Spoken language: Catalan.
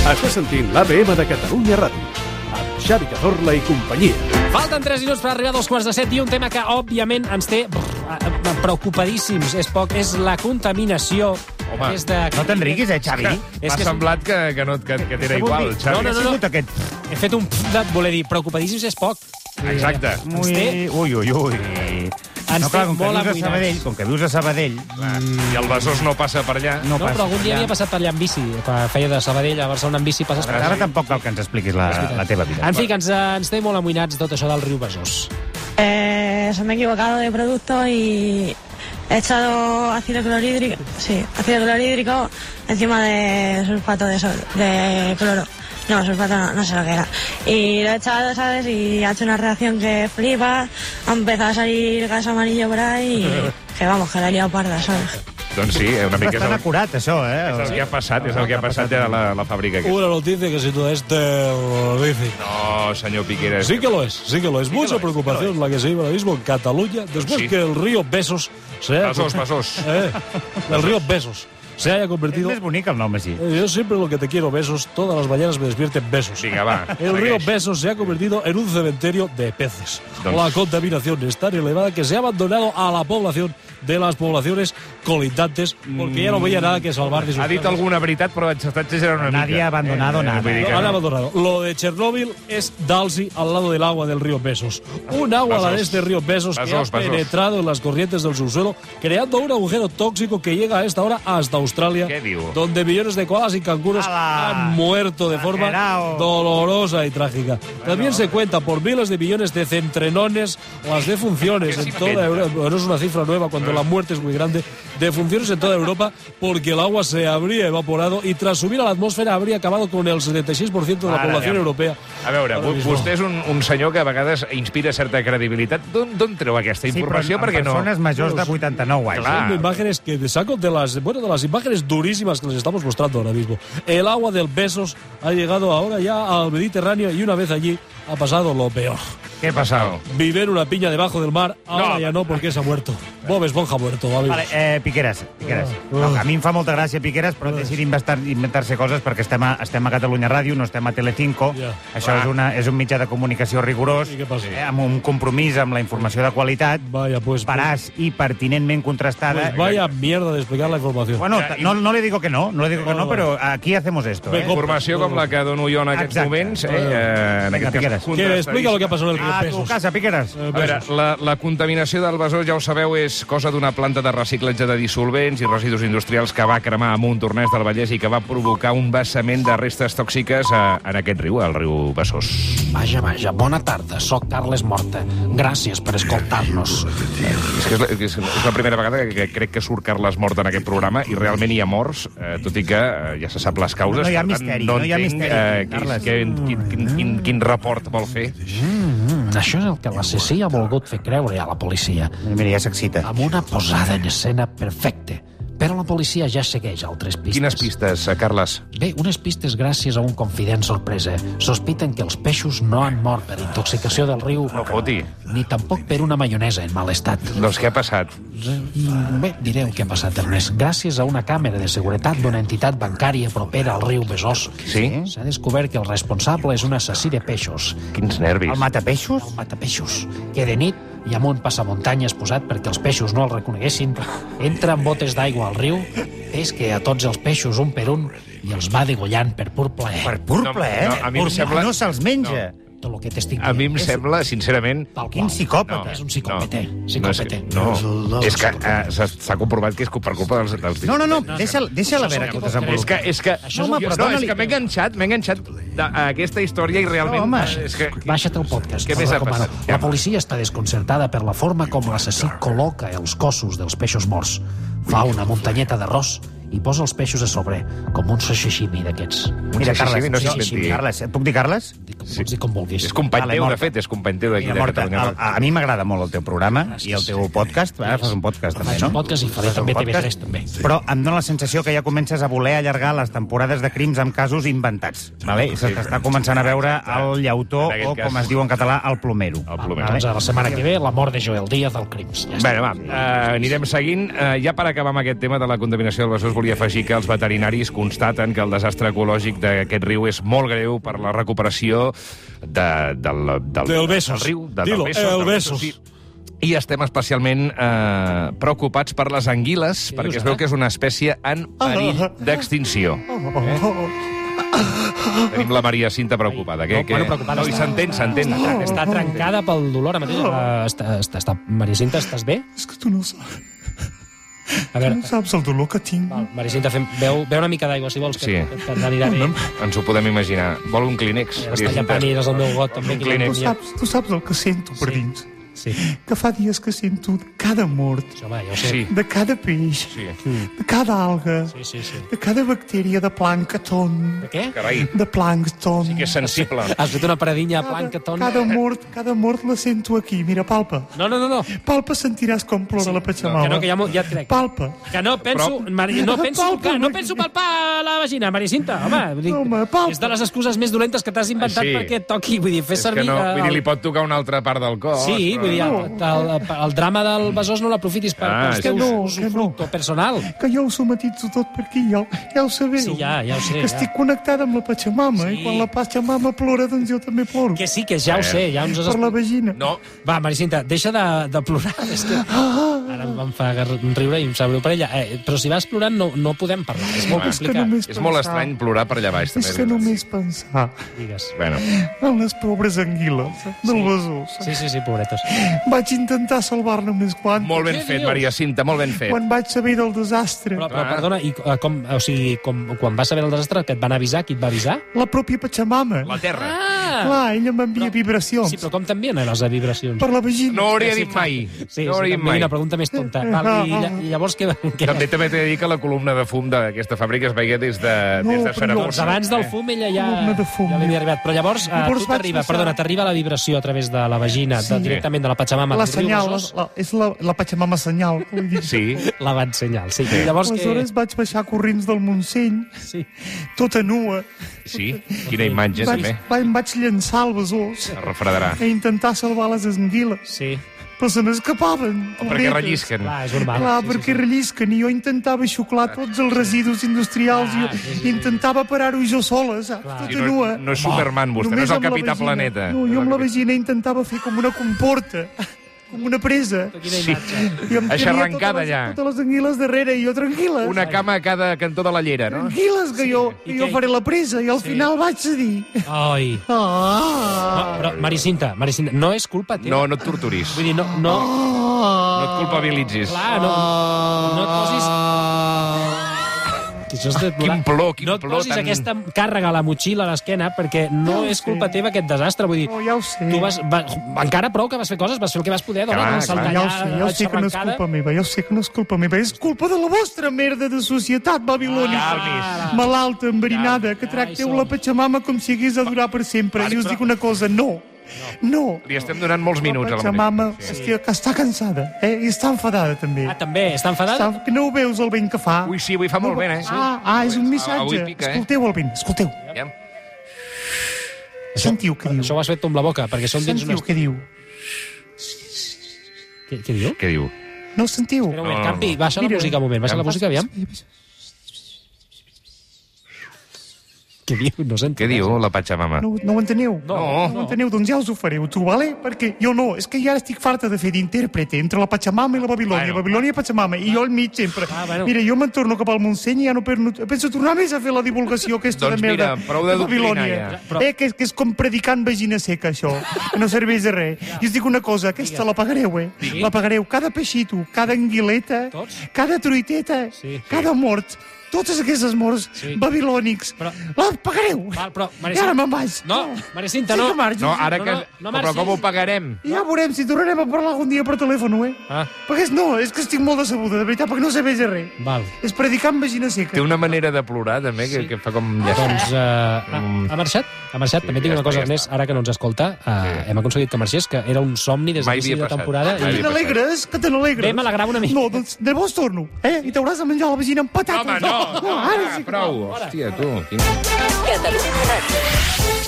Estàs sentint l'ABM de Catalunya Ràdio, amb Xavi Cazorla i companyia. Falten 3 minuts per arribar a 2:45 i un tema que, òbviament, ens té preocupadíssims. És la contaminació. Home, no t'enriquis, Xavi? M'ha semblat que t'era igual, Xavi. No. He fet un de voler dir preocupadíssims és poc. Exacte. Ui. Ens té molt amoïnats. Com que vius a Sabadell... I el Besòs no passa per allà. No, però algun dia havia passat per allà en bici. Feia de Sabadell a Barcelona en bici. Ara tampoc cal que ens expliquis la teva vida. En fi, que ens té molt amoïnats tot això del riu Besòs. Se me he equivocado de producto y he echado ácido clorhídrico encima de sulfato de cloro. No, sulfato no sé lo que era. Y lo he echado, ¿sabes? Y ha hecho una reacción que flipa. Ha empezado a salir gas amarillo por ahí y que vamos, que la he liado parda, ¿sabes? Doncs sí, una mica... Bastant acurat, això, És el que ha passat, és el que ha passat a la fàbrica. Una noticia que sin duda es terrorífica. No, señor Piqueras. Sí que lo es. Mucha preocupación la que se vive ahora mismo en Cataluña después que el río Besòs el río Besòs se haya convertido... És més bonic el nom, així. Yo siempre lo que te quiero, besos, todas las mañanas me despierten besos. Vinga, va. El río Besòs se ha convertido en un cementerio de peces. La contaminación es tan elevada que se ha abandonado a la población de las poblaciones colindantes porque ya no veía nada que salvar de sus... Ha dit alguna veritat, però està exagerant una mica. Nadie ha abandonado nada. Han abandonado. Lo de Chernóbil es Dalsy al lado del agua del río Besòs. Un agua, la de este río Besòs, que ha penetrado en las corrientes del subsuelo, creando un agujero tóxico que llega a esta hora hasta Australia, donde millones de koalas y canguros han muerto de forma dolorosa y trágica. También se cuenta por miles de millones de centrenones las defunciones en toda Europa. No es una cifra nueva cuando la muerte es muy grande. Defunciones en toda Europa porque el agua se habría evaporado y tras subir a la atmósfera habría acabado con el 76% de la población europea. A veure, vostè és un senyor que a vegades inspira certa credibilitat. D'on treu aquesta informació? Sí, però persones majors de 89 anys. Son imágenes que te saco de las imágenes durísimas que les estamos mostrando ahora mismo. El agua del Besòs ha llegado ahora ya al Mediterráneo y una vez allí ha pasado lo peor. ¿Qué ha pasado? Viver una piña debajo del mar, ahora ya no, porque se ha muerto. Bob Esponja ha muerto, ¿vale? Vale, Piqueras. No, a mi em fa molta gràcia, Piqueras, però deixi d'inventar-se coses perquè estem a Catalunya Ràdio, no estem a Telecinco. Això és un mitjà de comunicació rigorós, amb un compromís amb la informació de qualitat, veraç i pertinentment contrastada. Pues vaya mierda de explicar la informació. Bueno, no le digo que no, però aquí hacemos esto. Informació com la que dono jo en aquests moments. Vinga, Piqueras. Que explica lo que ha pasado en el río Besòs. A tu casa, Piqueras. A veure, la contaminació del Besòs, ja ho sabeu, és cosa d'una planta de reciclatge de dissolvents i residus industrials que va cremar a Montornès del Vallès i que va provocar un vessament de restes tòxiques en aquest riu, el riu Besòs. Vaja, bona tarda, soc Carles Morta. Gràcies per escoltar-nos. És la primera vegada que crec que surt Carles Morta en aquest programa i realment hi ha morts, tot i que ja se sap les causes. No hi ha misteri, Carles. Quin report vol fer? Això és el que l'assassí ha volgut fer creure a la policia. Mira, ja s'excita. Amb una posada en escena perfecta. Però la policia ja segueix altres pistes. Quines pistes, Carles? Bé, unes pistes gràcies a un confident sorpresa. Sospiten que els peixos no han mort per intoxicació del riu. No foti. Ni tampoc per una maionesa en mal estat. Doncs què ha passat? Bé, direu què ha passat, Ernest. Gràcies a una càmera de seguretat d'una entitat bancària propera al riu Besòs, s'ha descobert que el responsable és un assassí de peixos. Quins nervis. El matapeixos? El matapeixos, que de nit i amb un passamuntanyes posat perquè els peixos no el reconeguessin, entra amb botes d'aigua al riu, pesca a tots els peixos un per un i els va degollant per pur plaer. Per pur plaer? A mi em sembla... No se'ls menja. Tot el que t'estic dient. A mi em sembla, sincerament... Quin psicòpata. És un psicòpata. No, és que s'ha comprovat que és per culpa dels discos. No, deixa-la veure que ho desenvolupa. És que m'he enganxat a aquesta història i realment... Baixa't el podcast. Què més ha passat? La policia està desconcertada per la forma com l'assassí col·loca els cossos dels peixos morts. Fa una muntanyeta d'arròs i posa els peixos a sobre, com un sashimi d'aquests. Mira, Carles, et puc dir Carles? Pots dir com vulguis. És company teu, Morta. de fet, és company teu d'aquí Mira, de Morta, Catalunya. a mi m'agrada molt el teu programa i el teu podcast. Ara fas un podcast, també, Faig no? un podcast i faré Fas un també podcast, TV3, també. Però em dóna la sensació que ja comences a voler allargar les temporades de crims amb casos inventats. Vale? I se t'està començant a veure el llautó, En aquest o, cas. com es diu en català, el plomero. El plomero. Doncs a la setmana que ve, la mort de Joel Díaz del Crims. Ja està. Bé, va, anirem seguint. Ja per acabar amb aquest tema de la contaminació del Besòs, volia afegir que els veterinaris constaten que el desastre ecològic d'aquest riu és molt greu per la recuperació del Besòs. riu. Dilo, el Besòs. Sí. I estem especialment preocupats per les anguiles, perquè dius, es veu que és una espècie en perill d'extinció. Tenim la Maria Cinta preocupada. Bueno, preocupada No, i s'entén. Està trencada pel dolor ara mateix. Maria Cinta, estàs bé? És que tu no saps, A veure, no saps el dolor que tinc. val, Maria Cinta, beu una mica d'aigua, si vols, que Sí. t'anirà bé. Ens ho podem imaginar. Vol un Kleenex? Està llapanires al meu got, també. que Kleenex. Tu saps el que sento per dins. Sí, Que fa dies que sento de cada mort, això va, ja ho sé. Sí. de cada peix, Sí. de cada alga, Sí. de cada bactèria de plàncton. De què? Carai, De plàncton. que és sensible. Has fet una paradinya a plàncton? Cada mort la sento aquí. Mira, palpa. No. Palpa, sentiràs com plora la Pachamama. Que ja et crec. Palpa. Que no penso, no penso palpar la vagina, Maria Cinta. Home, vull dir, No, home, palpa. és de les excuses més dolentes que t'has inventat Sí. perquè et toqui. Vull dir, fer És que servir... no, vull dir, li pot tocar una altra part del cos. Sí, vull dir, el drama del Besòs no l'aprofitis per Ah, els és teus que no, usufructo personal. Que jo ho somatitzo tot per aquí, ja ho sabeu. Sí, ja ho sé. Que Ja. estic connectada amb la Pachamama, Sí. i quan la Pachamama plora, doncs jo també ploro. Que sí, que ja ho sé, ja ens has... Per la vagina. No, Va, Maria Cinta, deixa de plorar. És que ara em fa riure i em sap greu per ella. Però si vas plorant no podem parlar. És molt És que complicat. només és molt pensar- estrany plorar per allà baix. També. És que només pensar Digues. Bueno, en les pobres anguiles del Besòs. Sí, pobretos. Vaig intentar salvar-ne unes quantes. molt ben Què fet, dius? Maria Cinta, molt ben fet. Quan vaig saber del desastre, Però perdona, i quan vas saber el desastre, que et van avisar, qui et va avisar? la pròpia Pachamama. La terra. Clar, ella m'envia vibracions. Sí, però com t'envien les vibracions? Per la vagina. No ho hauria dit mai. Sí, No ho hauria dit mai. una pregunta més tonta. Val, i llavors què? També t'he de dir que la columna de fum d'aquesta fàbrica es veia des de però Saragossa. Doncs abans del fum ella Columna de fum. ja li havia arribat. Però llavors Llavors tu vaig t'arriba, deixar- t'arriba la vibració a través de la vagina, directament de la Pachamama. La del riu senyal, Besòs. és la Pachamama senyal. Vull dir. Sí. La van senyal, sí. I llavors Aleshores vaig baixar corrents del Montseny, Sí. tota nua. Sí? Quina imatge, també. Em vaig llançar al Besòs Es refredarà. a intentar salvar les anguiles, Sí. però se n'escapaven. Perquè pobretes. rellisquen. Clar, és normal. Clar, Sí, perquè rellisquen, i jo intentava xuclar tots els residus industrials, i intentava parar-ho jo sola, saps? Clar. I Tota nua. no és Superman, vostè, no Només és el amb la Capità vagina. Planeta. No, jo amb la vagina intentava fer com una comporta, com una presa. Quina imatge. I em tenia Aixarrancada totes les- ja. Totes les anguiles darrere, i jo tranquil·la. Una cama a cada cantó de la llera, no? Tranquil·les, que jo què? faré la presa, i al final vaig cedir. Ai. Ah! Però, Maricinta, no és culpa teva. No et torturis. Vull dir, no No et culpabilitzis. clar, no et posis... Que això és de plorar. Quin plor, quin no et plor posis tan- aquesta càrrega a la motxilla a l'esquena, perquè no és culpa teva aquest desastre. Vull dir, No, ja ho sé. tu encara prou que vas fer coses, vas fer el que vas poder, dona, Clar, saltar Ja ho allà, sé que no és aixarrancada. culpa meva, ja ho sé que no és culpa meva. És culpa de la vostra merda de societat babilònica. Calmis. Malalta, enverinada, que tracteu som. la Pachamama com si hagués de durar per sempre. I us dic una cosa, no. No. Li estem donant molts minuts a La la Pachamama Maria. que està cansada, i està enfadada, també. Ah, també, està enfadada? Que no ho veus, el vent que fa? Ui, sí, avui fa molt vent, eh? És un missatge. Avui pica, eh? Escolteu el vent, escolteu. Ja. Sentiu què diu. Això ho has fet tu amb la boca, perquè són dins Sentiu unes... què diu. Què diu? Què diu? No ho sentiu? Espera un moment, No, no, Campi, no. baixa la Mira. música un moment, baixa la música, aviam. Què diu? No sento. Què diu la Pachamama? No ho enteneu? No. No ho enteneu? Doncs ja us ho fareu, tu, vale? Perquè jo no, és que ja estic farta de fer d'intèrprete entre la Pachamama i la Babilònia. Bueno. Babilònia i Pachamama, i jo al mig sempre. Bueno. Mira, jo me'n torno cap al Montseny i ja no penso tornar més a fer la divulgació aquesta Doncs de merda. mira, prou de doctrina, Babilònia. ja. Però- Que és com predicant vagina seca, això. Que no serveix de res. I us dic una cosa, aquesta la pagareu, eh? La pagareu. Cada peixito, cada anguileta, Tots? cada truiteta, Sí. cada mort, Tots aquests morts babilònics, les pagareu. Però, I ara me'n vaig. No, Maricinta, no. No, ara que... Però com ho pagarem? Ja veurem si tornarem a parlar algun dia per telèfon, Perquè és que estic molt decebuda, de veritat, perquè no sabés res. Val. És predicar amb vagina seca. Té una manera de plorar, també, que fa com... Doncs ha marxat. També tinc una cosa, Ernest, ara que no ens escolta, hem aconseguit que marxés, que era un somni des d'inici de temporada. Que te n'alegres? Vam alegrar una mica. No, doncs llavors torno, I t'hauràs de menjar la vagina amb patates. Home, no! Prou! Hòstia, tu. Catalunya Ràdio.